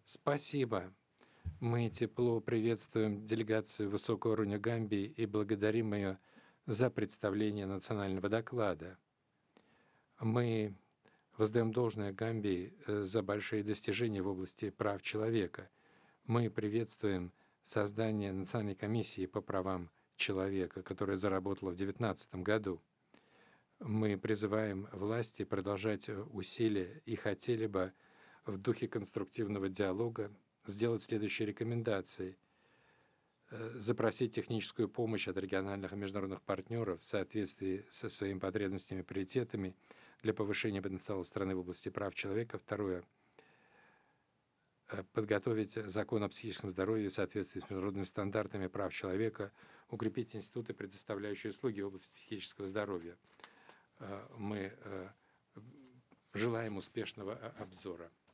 Спасибо. Мы тепло приветствуем делегацию высокого уровня Гамбии и благодарим ее за представление национального доклада. Мы воздаем должное Гамбии за большие достижения в области прав человека. Мы приветствуем создание Национальной комиссии по правам человека, которая заработала в 2019 году. Мы призываем власти продолжать усилия и хотели бы в духе конструктивного диалога сделать следующие рекомендации. Запросить техническую помощь от региональных и международных партнеров в соответствии со своими потребностями и приоритетами для повышения потенциала страны в области прав человека. Второе. Подготовить закон о психическом здоровье в соответствии с международными стандартами прав человека, укрепить институты, предоставляющие услуги в области психического здоровья. Мы желаем успешного обзора.